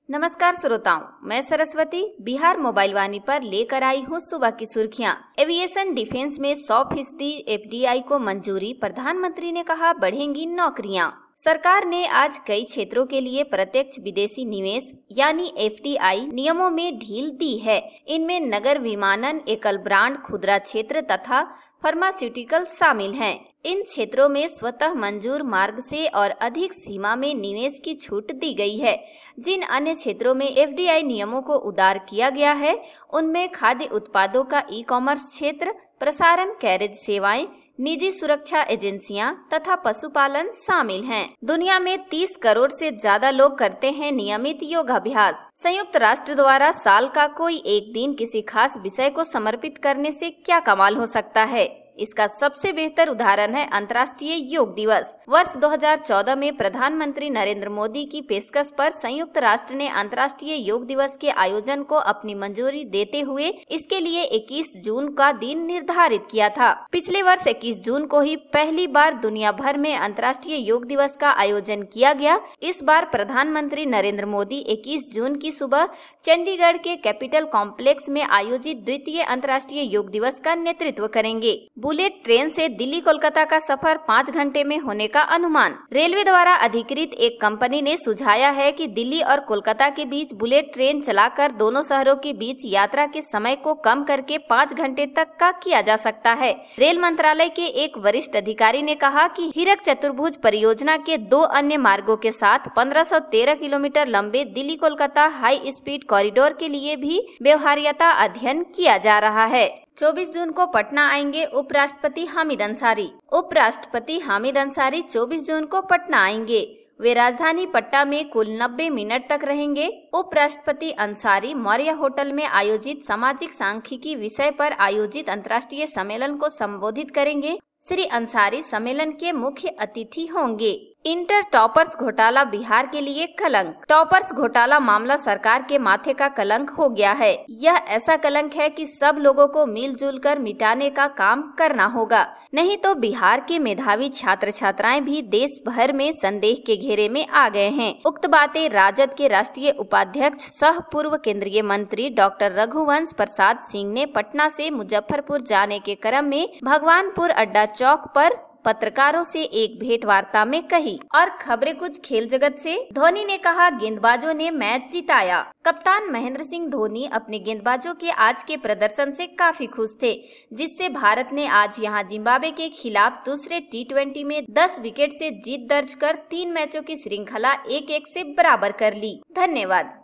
नमस्कार श्रोताओं, मैं सरस्वती बिहार मोबाइल वाणी पर लेकर आई हूँ सुबह की सुर्खियाँ। एविएशन डिफेंस में 100% एफडीआई को मंजूरी, प्रधानमंत्री ने कहा बढ़ेंगी नौकरियाँ। सरकार ने आज कई क्षेत्रों के लिए प्रत्यक्ष विदेशी निवेश यानी एफडीआई नियमों में ढील दी है। इनमें नगर विमानन, एकल ब्रांड, खुदरा क्षेत्र तथा फार्मास्यूटिकल शामिल हैं। इन क्षेत्रों में स्वतः मंजूर मार्ग से और अधिक सीमा में निवेश की छूट दी गई है। जिन अन्य क्षेत्रों में एफडीआई नियमों को उदार किया गया है, उनमें खाद्य उत्पादों का ई-कॉमर्स क्षेत्र, प्रसारण, कैरेज सेवाएं, निजी सुरक्षा एजेंसियां तथा पशुपालन शामिल हैं। दुनिया में 30 करोड़ से ज्यादा लोग करते हैं नियमित योगाभ्यास। संयुक्त राष्ट्र द्वारा साल का कोई एक दिन किसी खास विषय को समर्पित करने से क्या कमाल हो सकता है। इसका सबसे बेहतर उदाहरण है अंतर्राष्ट्रीय योग दिवस। वर्ष 2014 में प्रधानमंत्री नरेंद्र मोदी की पेशकश पर संयुक्त राष्ट्र ने अंतर्राष्ट्रीय योग दिवस के आयोजन को अपनी मंजूरी देते हुए इसके लिए 21 जून का दिन निर्धारित किया था। पिछले वर्ष 21 जून को ही पहली बार दुनिया भर में अंतर्राष्ट्रीय योग दिवस का आयोजन किया गया। इस बार प्रधानमंत्री नरेंद्र मोदी 21 जून की सुबह चंडीगढ़ के कैपिटल कॉम्प्लेक्स में आयोजित द्वितीय अंतर्राष्ट्रीय योग दिवस का नेतृत्व करेंगे। बुलेट ट्रेन से दिल्ली कोलकाता का सफर 5 घंटे में होने का अनुमान। रेलवे द्वारा अधिकृत एक कंपनी ने सुझाया है कि दिल्ली और कोलकाता के बीच बुलेट ट्रेन चलाकर दोनों शहरों के बीच यात्रा के समय को कम करके 5 घंटे तक का किया जा सकता है। रेल मंत्रालय के एक वरिष्ठ अधिकारी ने कहा कि हीरक चतुर्भुज परियोजना के 2 अन्य मार्गों के साथ 1513 किलोमीटर लंबे Delhi Kolkata high speed corridor के लिए भी व्यवहार्यता अध्ययन किया जा रहा है। 24 जून को पटना आएंगे उपराष्ट्रपति हामिद अंसारी। उपराष्ट्रपति हामिद अंसारी 24 जून को पटना आएंगे। वे राजधानी पटना में कुल 90 मिनट तक रहेंगे। उपराष्ट्रपति अंसारी मौर्य होटल में आयोजित सामाजिक सांख्यिकी विषय पर आयोजित अंतर्राष्ट्रीय सम्मेलन को संबोधित करेंगे। श्री अंसारी सम्मेलन के मुख्य अतिथि होंगे। इंटर टॉपर्स घोटाला बिहार के लिए कलंक। टॉपर्स घोटाला मामला सरकार के माथे का कलंक हो गया है। यह ऐसा कलंक है कि सब लोगों को मिलजुल कर मिटाने का काम करना होगा, नहीं तो बिहार के मेधावी छात्र छात्राएं भी देश भर में संदेह के घेरे में आ गए हैं। उक्त बातें राजद के राष्ट्रीय उपाध्यक्ष सह पूर्व केंद्रीय मंत्री डॉक्टर रघुवंश प्रसाद सिंह ने पटना से मुजफ्फरपुर जाने के क्रम में भगवानपुर अड्डा चौक पर पत्रकारों से एक भेंट वार्ता में कही। और खबरें कुछ खेल जगत से। धोनी ने कहा गेंदबाजों ने मैच जिताया। कप्तान महेंद्र सिंह धोनी अपने गेंदबाजों के आज के प्रदर्शन से काफी खुश थे, जिससे भारत ने आज यहां जिम्बाब्वे के खिलाफ दूसरे T20 में 10 विकेट से जीत दर्ज कर 3 मैचों की श्रृंखला 1-1 से बराबर कर ली। धन्यवाद।